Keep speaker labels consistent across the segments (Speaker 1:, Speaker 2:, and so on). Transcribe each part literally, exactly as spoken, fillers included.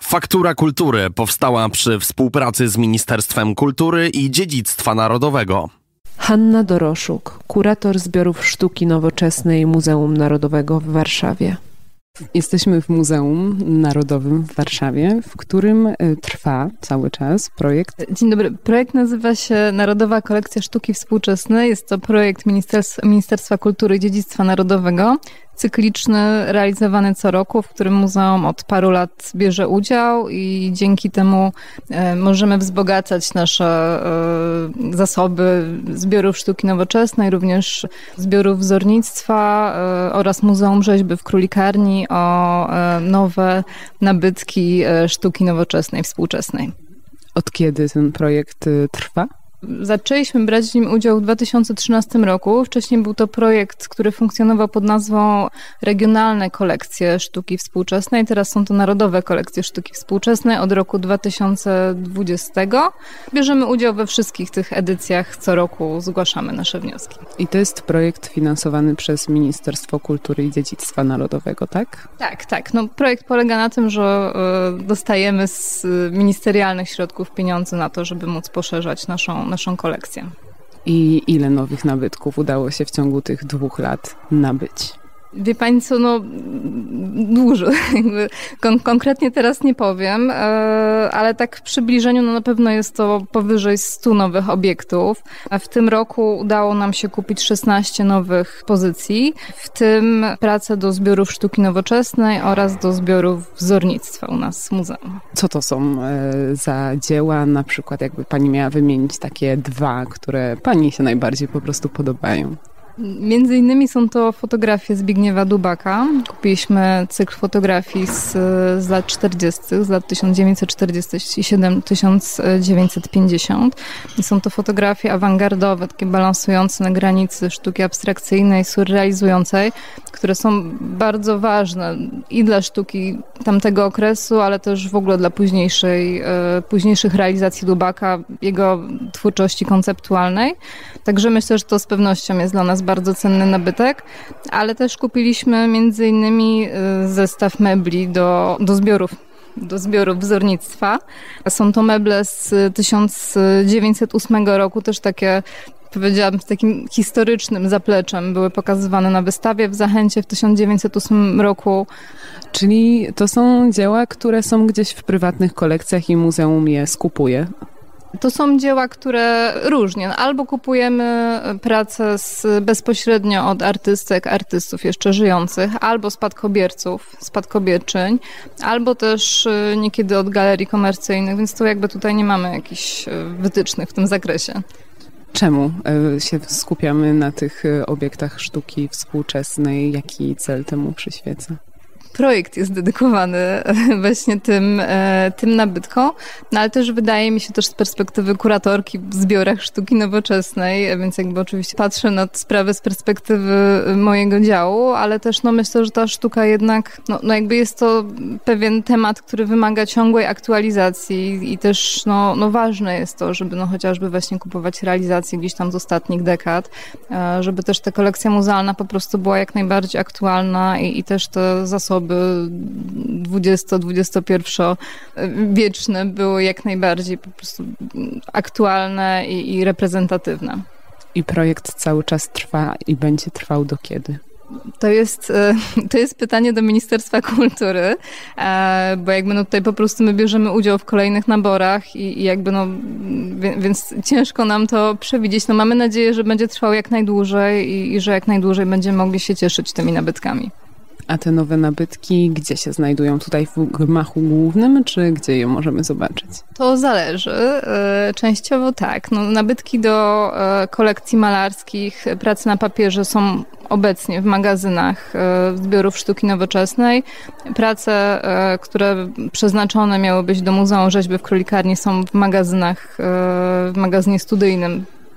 Speaker 1: Faktura Kultury powstała przy współpracy z Ministerstwem Kultury i Dziedzictwa Narodowego.
Speaker 2: Hanna Doroszuk, kurator zbiorów sztuki nowoczesnej Muzeum Narodowego w Warszawie.
Speaker 3: Jesteśmy w Muzeum Narodowym w Warszawie, w którym trwa cały czas projekt.
Speaker 4: Dzień dobry. Projekt nazywa się Narodowa Kolekcja Sztuki Współczesnej. Jest to projekt Ministerstwa, Ministerstwa Kultury i Dziedzictwa Narodowego, cykliczny, realizowany co roku, w którym muzeum od paru lat bierze udział i dzięki temu e, możemy wzbogacać nasze e, zasoby zbiorów sztuki nowoczesnej, również zbiorów wzornictwa e, oraz Muzeum Rzeźby w Królikarni o e, nowe nabytki e, sztuki nowoczesnej, współczesnej.
Speaker 3: Od kiedy ten projekt y, trwa?
Speaker 4: Zaczęliśmy brać w nim udział w dwa tysiące trzynastym roku. Wcześniej był to projekt, który funkcjonował pod nazwą Regionalne Kolekcje Sztuki Współczesnej. Teraz są to Narodowe Kolekcje Sztuki Współczesnej od roku dwa tysiące dwudziestego. Bierzemy udział we wszystkich tych edycjach. Co roku zgłaszamy nasze wnioski.
Speaker 3: I to jest projekt finansowany przez Ministerstwo Kultury i Dziedzictwa Narodowego, tak?
Speaker 4: Tak, tak. No, projekt polega na tym, że y, dostajemy z ministerialnych środków pieniądze na to, żeby móc poszerzać naszą naszą kolekcję.
Speaker 3: I ile nowych nabytków udało się w ciągu tych dwóch lat nabyć?
Speaker 4: Wie pani co, no dużo. Kon- konkretnie teraz nie powiem, ale tak w przybliżeniu no na pewno jest to powyżej stu nowych obiektów. W tym roku udało nam się kupić szesnaście nowych pozycji, w tym prace do zbiorów sztuki nowoczesnej oraz do zbiorów wzornictwa u nas w muzeum.
Speaker 3: Co to są za dzieła? Na przykład jakby pani miała wymienić takie dwa, które pani się najbardziej po prostu podobają.
Speaker 4: Między innymi są to fotografie Zbigniewa Dubaka. Kupiliśmy cykl fotografii z, z lat czterdziestych, z lat tysiąc dziewięćset czterdziesty siódmy do tysiąc dziewięćset pięćdziesiątego. I są to fotografie awangardowe, takie balansujące na granicy sztuki abstrakcyjnej, surrealizującej, które są bardzo ważne i dla sztuki tamtego okresu, ale też w ogóle dla późniejszej, późniejszych realizacji Dubaka, jego twórczości konceptualnej. Także myślę, że to z pewnością jest dla nas bardzo cenny nabytek, ale też kupiliśmy między innymi zestaw mebli do, do zbiorów, do zbiorów wzornictwa. Są to meble z tysiąc dziewięćset ósmego roku, też takie, powiedziałabym, z takim historycznym zapleczem, były pokazywane na wystawie w Zachęcie w tysiąc dziewięćset ósmym roku.
Speaker 3: Czyli to są dzieła, które są gdzieś w prywatnych kolekcjach i muzeum je skupuje?
Speaker 4: To są dzieła, które różnie. Albo kupujemy pracę z, bezpośrednio od artystek, artystów jeszcze żyjących, albo spadkobierców, spadkobierczyń, albo też niekiedy od galerii komercyjnych, więc to jakby tutaj nie mamy jakichś wytycznych w tym zakresie.
Speaker 3: Czemu się skupiamy na tych obiektach sztuki współczesnej? Jaki cel temu przyświeca?
Speaker 4: Projekt jest dedykowany właśnie tym, tym nabytkom, no ale też wydaje mi się też z perspektywy kuratorki w zbiorach sztuki nowoczesnej, więc jakby oczywiście patrzę na sprawę z perspektywy mojego działu, ale też no myślę, że ta sztuka jednak, no, no jakby jest to pewien temat, który wymaga ciągłej aktualizacji i też no, no ważne jest to, żeby no chociażby właśnie kupować realizacje gdzieś tam z ostatnich dekad, żeby też ta kolekcja muzealna po prostu była jak najbardziej aktualna i, i też te zasoby dwudziesto-dwudziestopierwowieczne były jak najbardziej po prostu aktualne i, i reprezentatywne.
Speaker 3: I projekt cały czas trwa i będzie trwał do kiedy?
Speaker 4: To jest, to jest pytanie do Ministerstwa Kultury, bo jakby no tutaj po prostu my bierzemy udział w kolejnych naborach i, i jakby no, więc ciężko nam to przewidzieć. No mamy nadzieję, że będzie trwał jak najdłużej i, i że jak najdłużej będziemy mogli się cieszyć tymi nabytkami.
Speaker 3: A te nowe nabytki gdzie się znajdują? Tutaj w gmachu głównym, czy gdzie je możemy zobaczyć?
Speaker 4: To zależy. Częściowo tak. No, nabytki do kolekcji malarskich, pracy na papierze są obecnie w magazynach zbiorów sztuki nowoczesnej. Prace, które przeznaczone miały być do Muzeum Rzeźby w Królikarni, są w magazynach, w magazynie studyjnym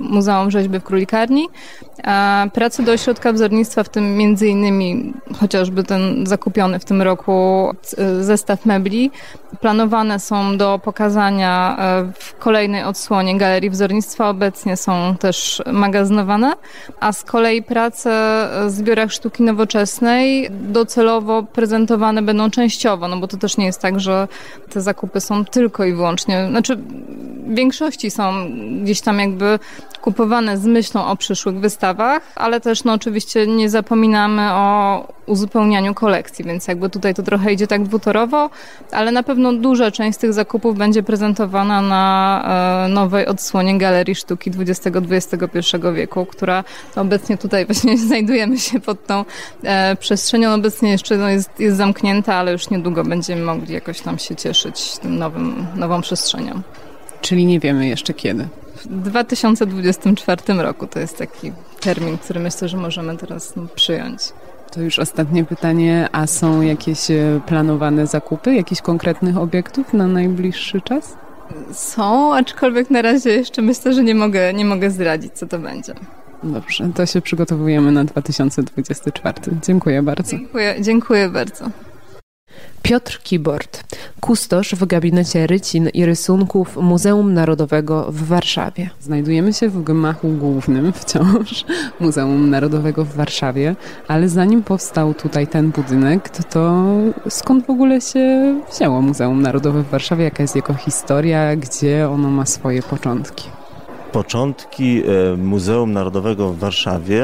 Speaker 4: Muzeum Rzeźby w Królikarni. Prace do ośrodka wzornictwa, w tym między innymi chociażby ten zakupiony w tym roku zestaw mebli, planowane są do pokazania w kolejnej odsłonie Galerii Wzornictwa. Obecnie są też magazynowane, a z kolei prace w zbiorach sztuki nowoczesnej docelowo prezentowane będą częściowo, no bo to też nie jest tak, że te zakupy są tylko i wyłącznie, znaczy w większości są gdzieś tam jakby kupowane z myślą o przyszłych wystawach, ale też no oczywiście nie zapominamy o uzupełnianiu kolekcji, więc jakby tutaj to trochę idzie tak dwutorowo, ale na pewno duża część z tych zakupów będzie prezentowana na e, nowej odsłonie Galerii Sztuki dwudziestego do dwudziestego pierwszego wieku, która obecnie tutaj właśnie znajdujemy się pod tą e, przestrzenią. Obecnie jeszcze no, jest, jest zamknięta, ale już niedługo będziemy mogli jakoś tam się cieszyć tym nowym, nową przestrzenią.
Speaker 3: Czyli nie wiemy jeszcze kiedy.
Speaker 4: W dwa tysiące dwudziestym czwartym roku to jest taki termin, który myślę, że możemy teraz no, przyjąć.
Speaker 3: To już ostatnie pytanie, a są jakieś planowane zakupy, jakichś konkretnych obiektów na najbliższy czas?
Speaker 4: Są, aczkolwiek na razie jeszcze myślę, że nie mogę, nie mogę zdradzić, co to będzie.
Speaker 3: Dobrze, to się przygotowujemy na dwa tysiące dwudziesty czwarty. Dziękuję bardzo.
Speaker 4: Dziękuję, dziękuję bardzo.
Speaker 2: Piotr Kibort, kustosz w gabinecie rycin i rysunków Muzeum Narodowego w Warszawie.
Speaker 3: Znajdujemy się w gmachu głównym wciąż Muzeum Narodowego w Warszawie, ale zanim powstał tutaj ten budynek, to, to skąd w ogóle się wzięło Muzeum Narodowe w Warszawie? Jaka jest jego historia? Gdzie ono ma swoje początki?
Speaker 5: Początki Muzeum Narodowego w Warszawie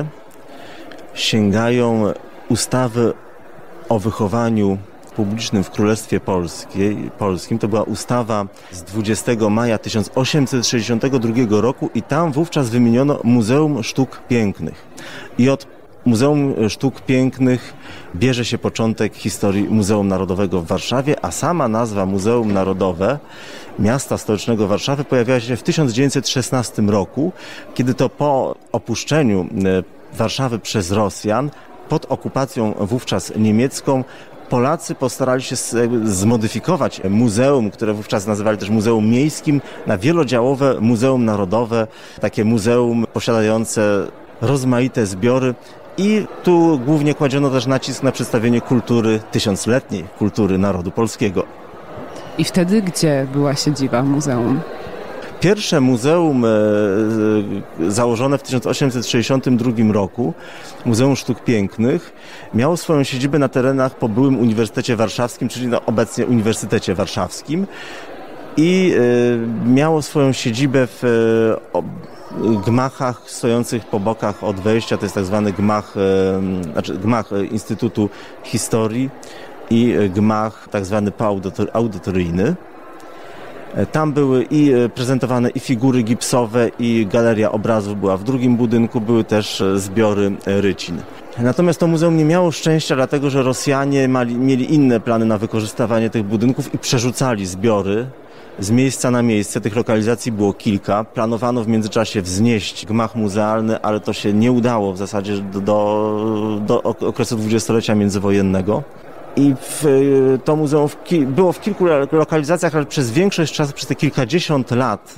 Speaker 5: sięgają ustawy o wychowaniu publicznym w Królestwie Polskiej, Polskim. To była ustawa z dwudziestego maja tysiąc osiemset sześćdziesiątego drugiego roku i tam wówczas wymieniono Muzeum Sztuk Pięknych. I od Muzeum Sztuk Pięknych bierze się początek historii Muzeum Narodowego w Warszawie, a sama nazwa Muzeum Narodowe miasta stołecznego Warszawy pojawiła się w tysiąc dziewięćset szesnastym roku, kiedy to po opuszczeniu Warszawy przez Rosjan, pod okupacją wówczas niemiecką, Polacy postarali się zmodyfikować muzeum, które wówczas nazywali też Muzeum Miejskim, na wielodziałowe Muzeum Narodowe, takie muzeum posiadające rozmaite zbiory. I tu głównie kładziono też nacisk na przedstawienie kultury, tysiącletniej kultury narodu polskiego.
Speaker 3: I wtedy gdzie była siedziba muzeum?
Speaker 5: Pierwsze muzeum e, e, założone w tysiąc osiemset sześćdziesiątym drugim roku, Muzeum Sztuk Pięknych, miało swoją siedzibę na terenach po byłym Uniwersytecie Warszawskim, czyli no, obecnie Uniwersytecie Warszawskim i e, miało swoją siedzibę w e, o, gmachach stojących po bokach od wejścia, to jest tak zwany gmach, e, znaczy gmach Instytutu Historii i gmach tak zwany audytoryjny. Tam były i prezentowane i figury gipsowe, i galeria obrazów była w drugim budynku, były też zbiory rycin. Natomiast to muzeum nie miało szczęścia, dlatego że Rosjanie mali, mieli inne plany na wykorzystywanie tych budynków i przerzucali zbiory z miejsca na miejsce. Tych lokalizacji było kilka. Planowano w międzyczasie wznieść gmach muzealny, ale to się nie udało w zasadzie do, do, do okresu dwudziestolecia międzywojennego. I w, to muzeum w ki, było w kilku lokalizacjach, ale przez większość czasu, przez te kilkadziesiąt lat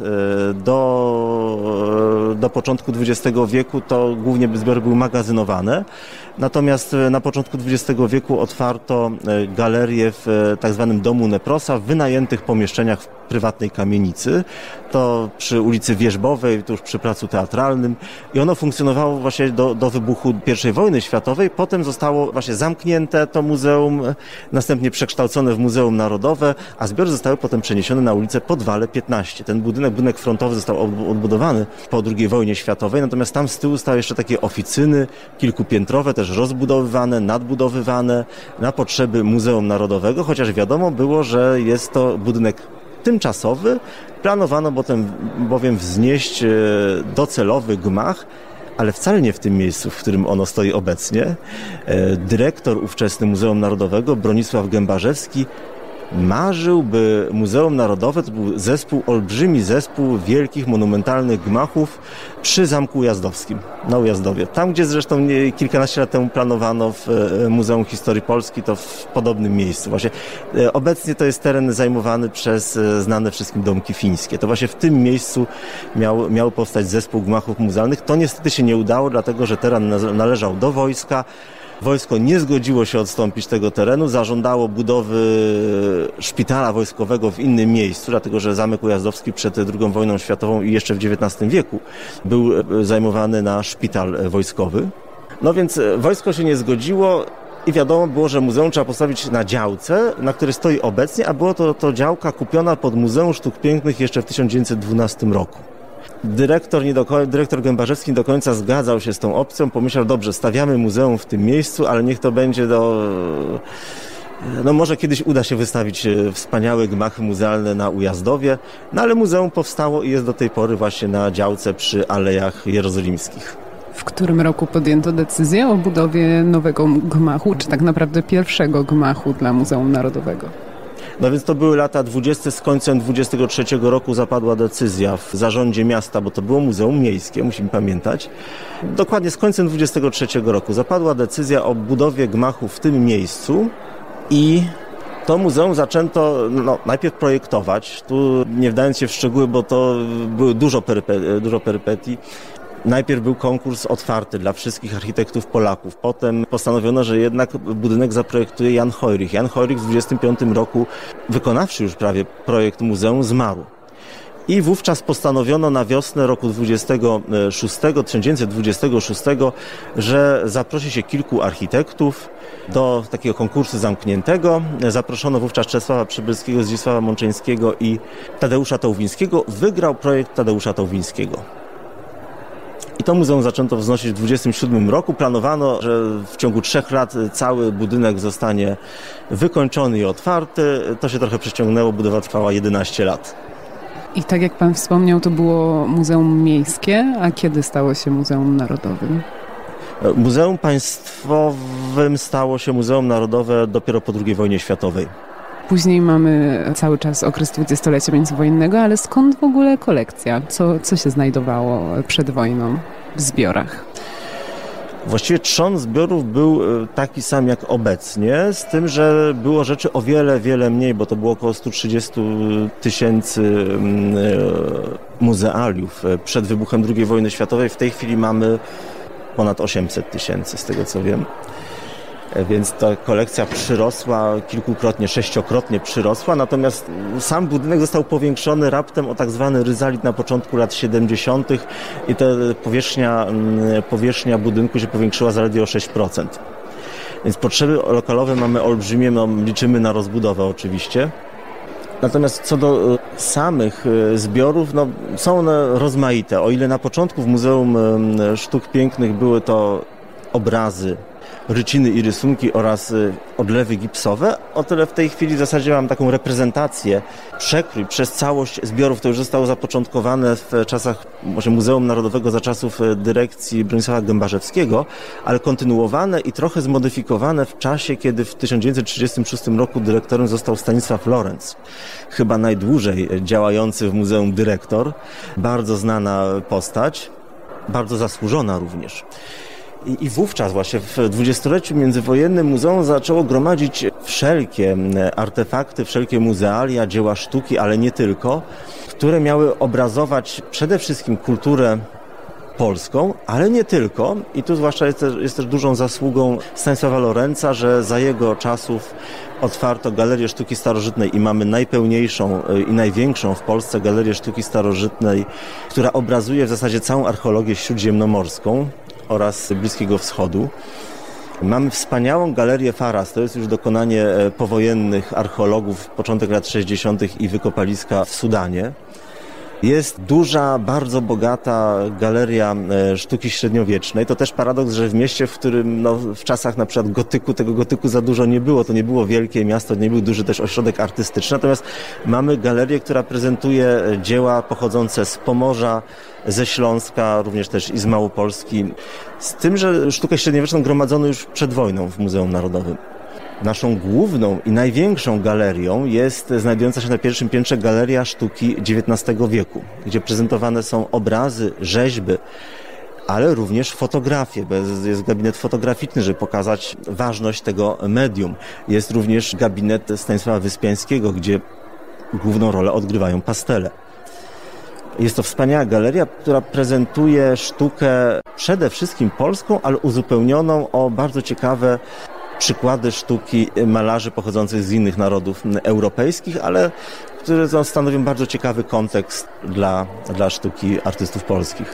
Speaker 5: do, do początku dwudziestego wieku to głównie zbiory były magazynowane. Natomiast na początku dwudziestego wieku otwarto galerię w tak zwanym Domu Neprosa w wynajętych pomieszczeniach w prywatnej kamienicy. To przy ulicy Wierzbowej, tuż przy Placu Teatralnym. I ono funkcjonowało właśnie do, do wybuchu pierwszej wojny światowej. Potem zostało właśnie zamknięte to muzeum, następnie przekształcone w Muzeum Narodowe, a zbiory zostały potem przeniesione na ulicę Podwale piętnaście. Ten budynek, budynek frontowy został odbudowany po drugiej wojnie światowej, natomiast tam z tyłu stały jeszcze takie oficyny kilkupiętrowe, też rozbudowywane, nadbudowywane na potrzeby Muzeum Narodowego, chociaż wiadomo było, że jest to budynek tymczasowy. Planowano potem bowiem wznieść docelowy gmach, ale wcale nie w tym miejscu, w którym ono stoi obecnie. Dyrektor ówczesny Muzeum Narodowego, Bronisław Gębarzewski, marzył, by Muzeum Narodowe to był zespół, olbrzymi zespół wielkich, monumentalnych gmachów przy Zamku Ujazdowskim, na Ujazdowie. Tam, gdzie zresztą kilkanaście lat temu planowano w Muzeum Historii Polski, to w podobnym miejscu. Właśnie obecnie to jest teren zajmowany przez znane wszystkim domki fińskie. To właśnie w tym miejscu miał, miał powstać zespół gmachów muzealnych. To niestety się nie udało, dlatego że teren należał do wojska. Wojsko nie zgodziło się odstąpić tego terenu, zażądało budowy szpitala wojskowego w innym miejscu, dlatego że Zamek Ujazdowski przed drugą wojną światową i jeszcze w dziewiętnastym wieku był zajmowany na szpital wojskowy. No więc wojsko się nie zgodziło i wiadomo było, że muzeum trzeba postawić na działce, na której stoi obecnie, a było to, to działka kupiona pod Muzeum Sztuk Pięknych jeszcze w tysiąc dziewięćset dwunastym roku. Dyrektor, nie do, dyrektor Gębarzewski nie do końca zgadzał się z tą opcją, pomyślał, dobrze, stawiamy muzeum w tym miejscu, ale niech to będzie do... No może kiedyś uda się wystawić wspaniałe gmachy muzealne na Ujazdowie, no ale muzeum powstało i jest do tej pory właśnie na działce przy Alejach Jerozolimskich.
Speaker 3: W którym roku podjęto decyzję o budowie nowego gmachu, czy tak naprawdę pierwszego gmachu dla Muzeum Narodowego?
Speaker 5: No więc to były lata dwudzieste, z końcem dwudziestego trzeciego roku zapadła decyzja w zarządzie miasta, bo to było muzeum miejskie, musimy pamiętać. Dokładnie z końcem dwudziestego trzeciego roku zapadła decyzja o budowie gmachu w tym miejscu i to muzeum zaczęto no, najpierw projektować, tu nie wdając się w szczegóły, bo to było dużo, perype- dużo perypetii. Najpierw był konkurs otwarty dla wszystkich architektów Polaków. Potem postanowiono, że jednak budynek zaprojektuje Jan Hojrych. Jan Hojrych w dwudziestym piątym roku, wykonawszy już prawie projekt muzeum, zmarł. I wówczas postanowiono na wiosnę roku dwudziestego szóstego, tysiąc dziewięćset dwudziestego szóstego, że zaprosi się kilku architektów do takiego konkursu zamkniętego. Zaproszono wówczas Czesława Przybylskiego, Zdzisława Mączeńskiego i Tadeusza Tołwińskiego. Wygrał projekt Tadeusza Tołwińskiego. I to muzeum zaczęto wznosić w dwudziestym siódmym roku. Planowano, że w ciągu trzech lat cały budynek zostanie wykończony i otwarty. To się trochę przeciągnęło, budowa trwała jedenaście lat.
Speaker 3: I tak jak pan wspomniał, to było muzeum miejskie, a kiedy stało się Muzeum Narodowym?
Speaker 5: Muzeum Państwowym stało się Muzeum Narodowe dopiero po drugiej wojnie światowej.
Speaker 3: Później mamy cały czas okres dwudziestolecia międzywojennego, ale skąd w ogóle kolekcja? Co, co się znajdowało przed wojną w zbiorach?
Speaker 5: Właściwie trzon zbiorów był taki sam jak obecnie, z tym, że było rzeczy o wiele, wiele mniej, bo to było około sto trzydzieści tysięcy muzealiów przed wybuchem drugiej wojny światowej. W tej chwili mamy ponad osiemset tysięcy, z tego co wiem. Więc ta kolekcja przyrosła kilkukrotnie, sześciokrotnie przyrosła, natomiast sam budynek został powiększony raptem o tak zwany ryzalit na początku lat siedemdziesiątych i ta powierzchnia, powierzchnia budynku się powiększyła zaledwie o sześć procent. Więc potrzeby lokalowe mamy olbrzymie, no, liczymy na rozbudowę oczywiście. Natomiast co do samych zbiorów, no, są one rozmaite. O ile na początku w Muzeum Sztuk Pięknych były to obrazy, ryciny i rysunki oraz odlewy gipsowe, o tyle w tej chwili w zasadzie mam taką reprezentację, przekrój przez całość zbiorów. To już zostało zapoczątkowane w czasach może Muzeum Narodowego za czasów dyrekcji Bronisława Gębarzewskiego, ale kontynuowane i trochę zmodyfikowane w czasie, kiedy w tysiąc dziewięćset trzydziestym szóstym roku dyrektorem został Stanisław Lorenz. Chyba najdłużej działający w muzeum dyrektor, bardzo znana postać, bardzo zasłużona również. I, I wówczas właśnie w dwudziestoleciu międzywojennym muzeum zaczęło gromadzić wszelkie artefakty, wszelkie muzealia, dzieła sztuki, ale nie tylko, które miały obrazować przede wszystkim kulturę polską, ale nie tylko. I tu zwłaszcza jest też, jest też dużą zasługą Stanisława Lorenza, że za jego czasów otwarto Galerię Sztuki Starożytnej i mamy najpełniejszą i największą w Polsce Galerię Sztuki Starożytnej, która obrazuje w zasadzie całą archeologię śródziemnomorską oraz Bliskiego Wschodu. Mamy wspaniałą galerię Faras, to jest już dokonanie powojennych archeologów, początek lat sześćdziesiątych i wykopaliska w Sudanie. Jest duża, bardzo bogata galeria sztuki średniowiecznej. To też paradoks, że w mieście, w którym no, w czasach na przykład gotyku, tego gotyku za dużo nie było, to nie było wielkie miasto, nie był duży też ośrodek artystyczny. Natomiast mamy galerię, która prezentuje dzieła pochodzące z Pomorza, ze Śląska, również też i z Małopolski. Z tym, że sztukę średniowieczną gromadzono już przed wojną w Muzeum Narodowym. Naszą główną i największą galerią jest znajdująca się na pierwszym piętrze Galeria Sztuki dziewiętnastego wieku, gdzie prezentowane są obrazy, rzeźby, ale również fotografie, bo jest gabinet fotograficzny, żeby pokazać ważność tego medium. Jest również gabinet Stanisława Wyspiańskiego, gdzie główną rolę odgrywają pastele. Jest to wspaniała galeria, która prezentuje sztukę przede wszystkim polską, ale uzupełnioną o bardzo ciekawe przykłady sztuki malarzy pochodzących z innych narodów europejskich, ale które stanowią bardzo ciekawy kontekst dla, dla sztuki artystów polskich.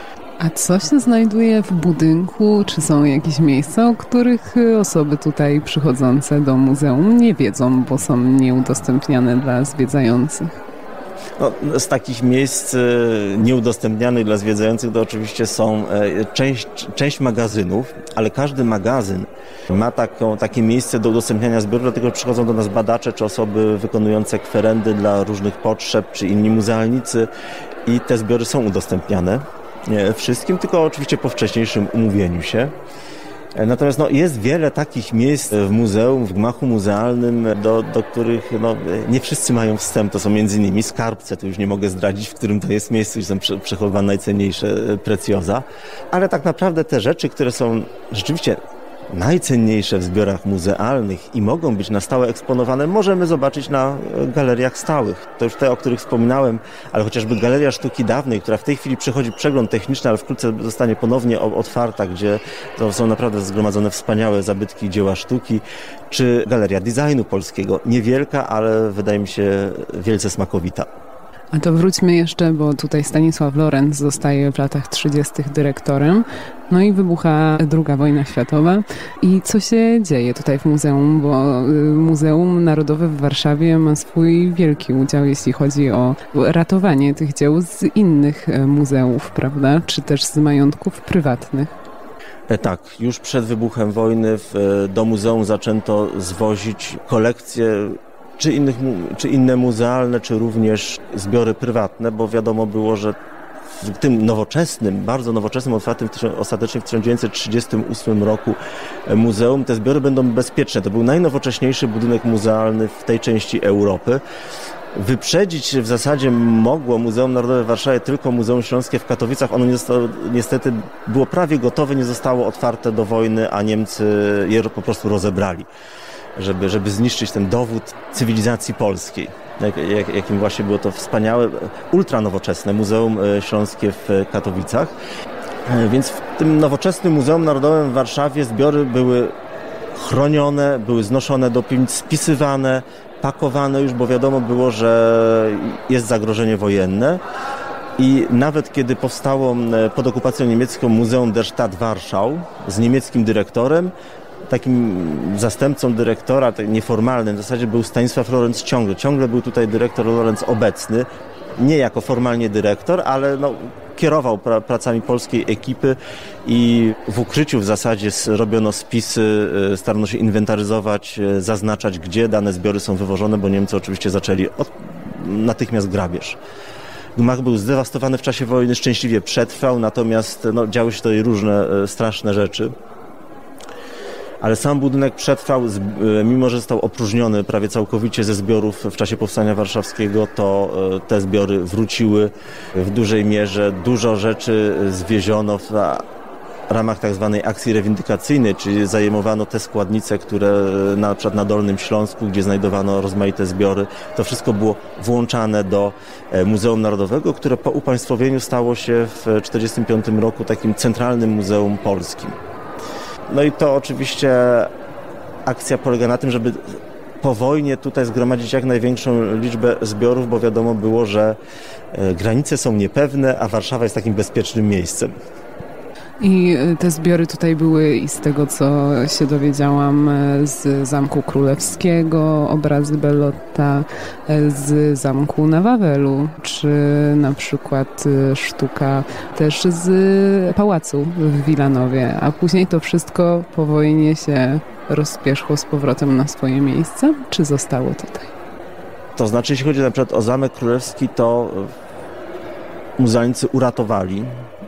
Speaker 3: A co się znajduje w budynku? Czy są jakieś miejsca, o których osoby tutaj przychodzące do muzeum nie wiedzą, bo są nieudostępniane dla zwiedzających?
Speaker 5: No, z takich miejsc nieudostępnianych dla zwiedzających to oczywiście są część, część magazynów, ale każdy magazyn ma taką, takie miejsce do udostępniania zbiorów, dlatego przychodzą do nas badacze czy osoby wykonujące kwerendy dla różnych potrzeb, czy inni muzealnicy i te zbiory są udostępniane. Nie wszystkim, tylko oczywiście po wcześniejszym umówieniu się. Natomiast no, jest wiele takich miejsc w muzeum, w gmachu muzealnym, do, do których no, nie wszyscy mają wstęp. To są między innymi skarbce, to już nie mogę zdradzić, w którym to jest miejsce, gdzie są przechowywane najcenniejsze precjoza. Ale tak naprawdę te rzeczy, które są rzeczywiście najcenniejsze w zbiorach muzealnych i mogą być na stałe eksponowane, możemy zobaczyć na galeriach stałych. To już te, o których wspominałem, ale chociażby Galeria Sztuki Dawnej, która w tej chwili przechodzi przegląd techniczny, ale wkrótce zostanie ponownie otwarta, gdzie to są naprawdę zgromadzone wspaniałe zabytki dzieła sztuki, czy Galeria Designu Polskiego. Niewielka, ale wydaje mi się wielce smakowita.
Speaker 3: A to wróćmy jeszcze, bo tutaj Stanisław Lorenc zostaje w latach trzydziestych dyrektorem. No i wybucha druga wojna światowa. I co się dzieje tutaj w muzeum? Bo Muzeum Narodowe w Warszawie ma swój wielki udział, jeśli chodzi o ratowanie tych dzieł z innych muzeów, prawda? Czy też z majątków prywatnych.
Speaker 5: Tak, już przed wybuchem wojny w, do muzeum zaczęto zwozić kolekcje czy, innych, czy inne muzealne, czy również zbiory prywatne, bo wiadomo było, że w tym nowoczesnym, bardzo nowoczesnym, otwartym ostatecznie w tysiąc dziewięćset trzydziestym ósmym roku muzeum te zbiory będą bezpieczne. To był najnowocześniejszy budynek muzealny w tej części Europy. Wyprzedzić w zasadzie mogło Muzeum Narodowe w Warszawie tylko Muzeum Śląskie w Katowicach. Ono nie zostało, niestety było prawie gotowe, nie zostało otwarte do wojny, a Niemcy je po prostu rozebrali, żeby, żeby zniszczyć ten dowód cywilizacji polskiej. Jak, jak, jakim właśnie było to wspaniałe, ultranowoczesne Muzeum Śląskie w Katowicach. Więc w tym nowoczesnym Muzeum Narodowym w Warszawie zbiory były chronione, były znoszone do piwnic, spisywane, pakowane już, bo wiadomo było, że jest zagrożenie wojenne. I nawet kiedy powstało pod okupacją niemiecką Muzeum der Stadt Warschau z niemieckim dyrektorem, takim zastępcą dyrektora, nieformalnym w zasadzie był Stanisław Lorenc ciągle. Ciągle był tutaj dyrektor Lorenc obecny, nie jako formalnie dyrektor, ale no, kierował pra- pracami polskiej ekipy i w ukryciu w zasadzie robiono spisy, starano się inwentaryzować, zaznaczać, gdzie dane zbiory są wywożone, bo Niemcy oczywiście zaczęli od, natychmiast grabież. Gmach był zdewastowany w czasie wojny, szczęśliwie przetrwał, natomiast no, działy się tutaj różne straszne rzeczy. Ale sam budynek przetrwał, mimo że został opróżniony prawie całkowicie ze zbiorów w czasie Powstania Warszawskiego, to te zbiory wróciły w dużej mierze. Dużo rzeczy zwieziono w ramach tak zwanej akcji rewindykacyjnej, czyli zajmowano te składnice, które na przykład na Dolnym Śląsku, gdzie znajdowano rozmaite zbiory. To wszystko było włączane do Muzeum Narodowego, które po upaństwowieniu stało się w tysiąc dziewięćset czterdziestym piątym roku takim centralnym muzeum polskim. No i to oczywiście akcja polega na tym, żeby po wojnie tutaj zgromadzić jak największą liczbę zbiorów, bo wiadomo było, że granice są niepewne, a Warszawa jest takim bezpiecznym miejscem.
Speaker 3: I te zbiory tutaj były i z tego, co się dowiedziałam, z Zamku Królewskiego, obrazy Bellotta, z Zamku na Wawelu, czy na przykład sztuka też z Pałacu w Wilanowie, a później to wszystko po wojnie się rozpierzchło z powrotem na swoje miejsce, czy zostało tutaj?
Speaker 5: To znaczy, jeśli chodzi na przykład o Zamek Królewski, to muzealnicy uratowali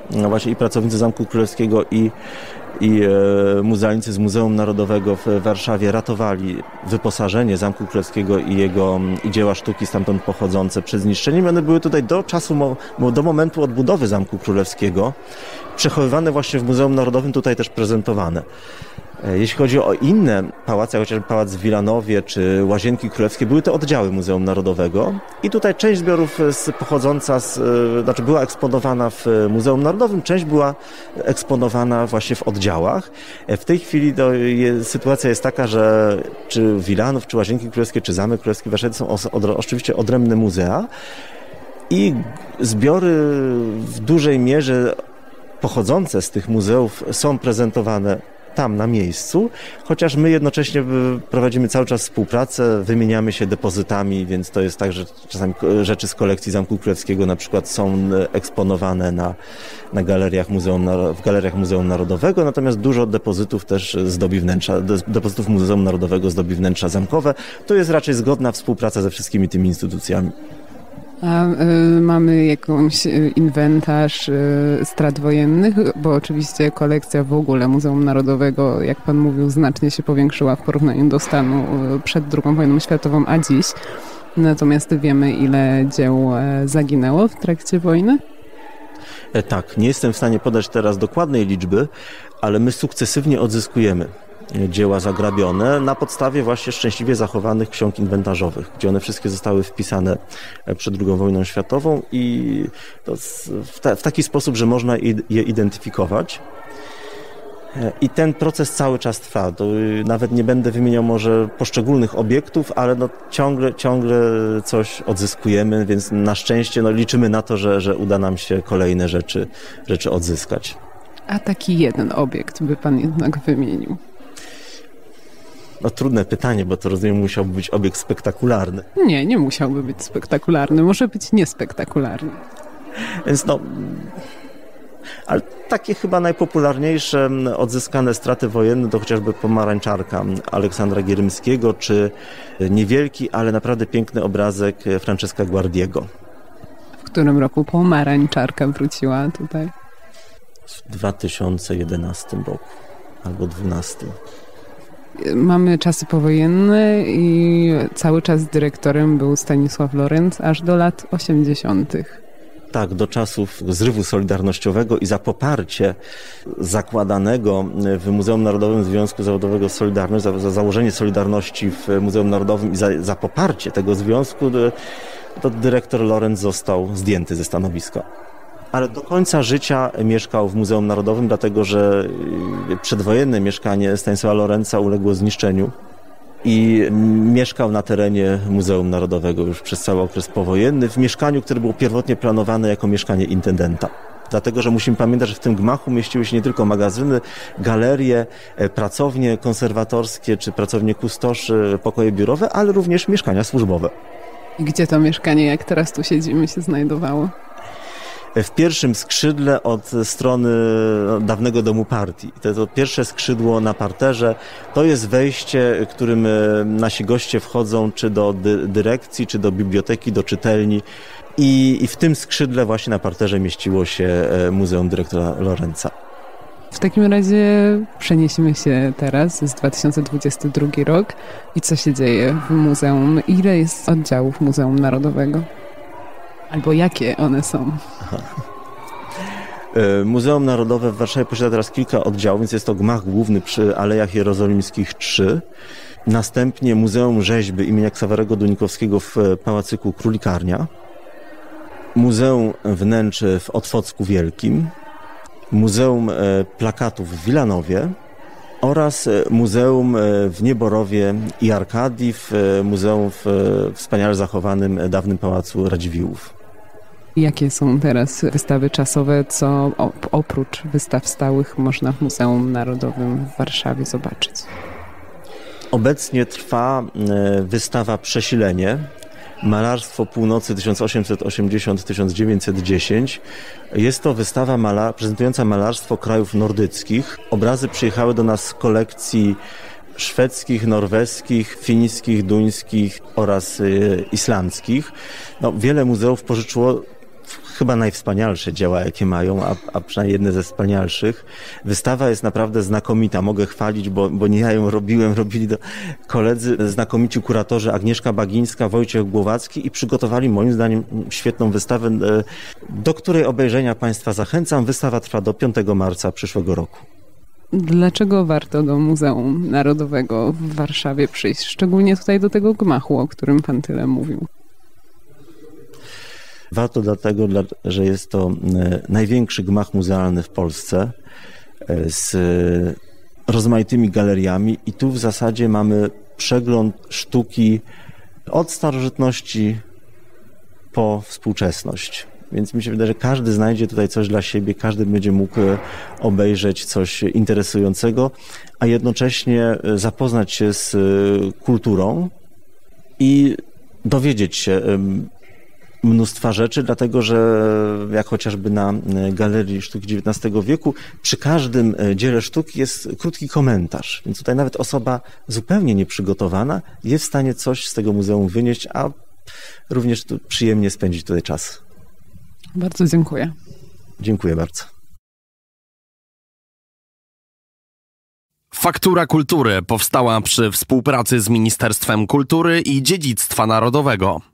Speaker 5: no właśnie i pracownicy Zamku Królewskiego i i e, muzealnicy z Muzeum Narodowego w Warszawie ratowali wyposażenie Zamku Królewskiego i jego i dzieła sztuki stamtąd pochodzące przed zniszczeniem. One były tutaj do czasu, do momentu odbudowy Zamku Królewskiego przechowywane właśnie w Muzeum Narodowym, tutaj też prezentowane. Jeśli chodzi o inne pałace, chociażby Pałac w Wilanowie czy Łazienki Królewskie, były to oddziały Muzeum Narodowego i tutaj część zbiorów z, pochodząca z, znaczy była eksponowana w Muzeum Narodowym, część była eksponowana właśnie w oddziałach. W tej chwili to je, sytuacja jest taka, że czy Wilanów, czy Łazienki Królewskie, czy Zamek Królewski w Warszawie są os, od, oczywiście odrębne muzea i zbiory w dużej mierze pochodzące z tych muzeów są prezentowane tam na miejscu, chociaż my jednocześnie prowadzimy cały czas współpracę, wymieniamy się depozytami, więc to jest tak, że czasami rzeczy z kolekcji Zamku Królewskiego na przykład są eksponowane na, na galeriach Muzeum, w galeriach Muzeum Narodowego, natomiast dużo depozytów też zdobi wnętrza, depozytów Muzeum Narodowego zdobi wnętrza zamkowe. To jest raczej zgodna współpraca ze wszystkimi tymi instytucjami.
Speaker 3: A y, mamy jakąś y, inwentarz y, strat wojennych, bo oczywiście kolekcja w ogóle Muzeum Narodowego, jak pan mówił, znacznie się powiększyła w porównaniu do stanu y, przed drugą wojną światową, a dziś. Natomiast wiemy, ile dzieł y, zaginęło w trakcie wojny?
Speaker 5: E, tak, nie jestem w stanie podać teraz dokładnej liczby, ale my sukcesywnie odzyskujemy dzieła zagrabione na podstawie właśnie szczęśliwie zachowanych ksiąg inwentarzowych, gdzie one wszystkie zostały wpisane przed drugą wojną światową i to w, ta, w taki sposób, że można je identyfikować. I ten proces cały czas trwa. To nawet nie będę wymieniał może poszczególnych obiektów, ale no ciągle, ciągle coś odzyskujemy, więc na szczęście no liczymy na to, że, że uda nam się kolejne rzeczy, rzeczy odzyskać.
Speaker 3: A taki jeden obiekt by pan jednak wymienił?
Speaker 5: No trudne pytanie, bo to rozumiem musiałby być obiekt spektakularny.
Speaker 3: Nie, nie musiałby być spektakularny, może być niespektakularny.
Speaker 5: Więc no, ale takie chyba najpopularniejsze odzyskane straty wojenne to chociażby pomarańczarka Aleksandra Gierymskiego, czy niewielki, ale naprawdę piękny obrazek Francesca Guardiego.
Speaker 3: W którym roku pomarańczarka wróciła tutaj?
Speaker 5: W dwa tysiące jedenastym roku albo dwunastym.
Speaker 3: Mamy czasy powojenne i cały czas dyrektorem był Stanisław Lorenc aż do lat osiemdziesiątych.
Speaker 5: Tak, do czasów zrywu solidarnościowego i za poparcie zakładanego w Muzeum Narodowym Związku Zawodowego Solidarność, za, za założenie Solidarności w Muzeum Narodowym i za, za poparcie tego związku, to dyrektor Lorenc został zdjęty ze stanowiska. Ale do końca życia mieszkał w Muzeum Narodowym, dlatego że przedwojenne mieszkanie Stanisława Lorenca uległo zniszczeniu i mieszkał na terenie Muzeum Narodowego już przez cały okres powojenny, w mieszkaniu, które było pierwotnie planowane jako mieszkanie intendenta. Dlatego, że musimy pamiętać, że w tym gmachu mieściły się nie tylko magazyny, galerie, pracownie konserwatorskie czy pracownie kustoszy, pokoje biurowe, ale również mieszkania służbowe.
Speaker 3: I gdzie to mieszkanie, jak teraz tu siedzimy, się znajdowało?
Speaker 5: W pierwszym skrzydle od strony dawnego domu partii. To, to pierwsze skrzydło na parterze to jest wejście, którym nasi goście wchodzą czy do dy- dyrekcji, czy do biblioteki, do czytelni. I, I w tym skrzydle właśnie na parterze mieściło się Muzeum Dyrektora Lorenca.
Speaker 3: W takim razie przeniesiemy się teraz, jest dwa tysiące dwudziesty drugi rok i co się dzieje w muzeum? Ile jest oddziałów Muzeum Narodowego? Albo jakie one są? Aha.
Speaker 5: Muzeum Narodowe w Warszawie posiada teraz kilka oddziałów, więc jest to gmach główny przy Alejach Jerozolimskich trzy. Następnie Muzeum Rzeźby imienia Ksawerego Dunikowskiego w Pałacyku Królikarnia. Muzeum Wnętrz w Otwocku Wielkim. Muzeum Plakatów w Wilanowie. Oraz muzeum w Nieborowie i Arkadii, w muzeum w wspaniale zachowanym dawnym Pałacu Radziwiłłów.
Speaker 3: Jakie są teraz wystawy czasowe, co oprócz wystaw stałych można w Muzeum Narodowym w Warszawie zobaczyć?
Speaker 5: Obecnie trwa wystawa Przesilenie. Malarstwo Północy tysiąc osiemset osiemdziesiąt do tysiąc dziewięćset dziesięć. Jest to wystawa mala- prezentująca malarstwo krajów nordyckich. Obrazy przyjechały do nas z kolekcji szwedzkich, norweskich, fińskich, duńskich oraz y, islandzkich. No, wiele muzeów pożyczyło chyba najwspanialsze dzieła, jakie mają, a, a przynajmniej jedne ze wspanialszych. Wystawa jest naprawdę znakomita. Mogę chwalić, bo, bo nie ja ją robiłem, robili to koledzy, znakomici kuratorzy Agnieszka Bagińska, Wojciech Głowacki i przygotowali moim zdaniem świetną wystawę, do której obejrzenia Państwa zachęcam. Wystawa trwa do piątego marca przyszłego roku.
Speaker 3: Dlaczego warto do Muzeum Narodowego w Warszawie przyjść? Szczególnie tutaj do tego gmachu, o którym pan tyle mówił.
Speaker 5: Warto dlatego, że jest to największy gmach muzealny w Polsce z rozmaitymi galeriami i tu w zasadzie mamy przegląd sztuki od starożytności po współczesność. Więc mi się wydaje, że każdy znajdzie tutaj coś dla siebie, każdy będzie mógł obejrzeć coś interesującego, a jednocześnie zapoznać się z kulturą i dowiedzieć się mnóstwa rzeczy, dlatego że jak chociażby na Galerii Sztuki dziewiętnastego wieku, przy każdym dziele sztuki jest krótki komentarz. Więc tutaj nawet osoba zupełnie nieprzygotowana jest w stanie coś z tego muzeum wynieść, a również tu przyjemnie spędzić tutaj czas.
Speaker 3: Bardzo dziękuję.
Speaker 5: Dziękuję bardzo.
Speaker 1: Faktura Kultury powstała przy współpracy z Ministerstwem Kultury i Dziedzictwa Narodowego.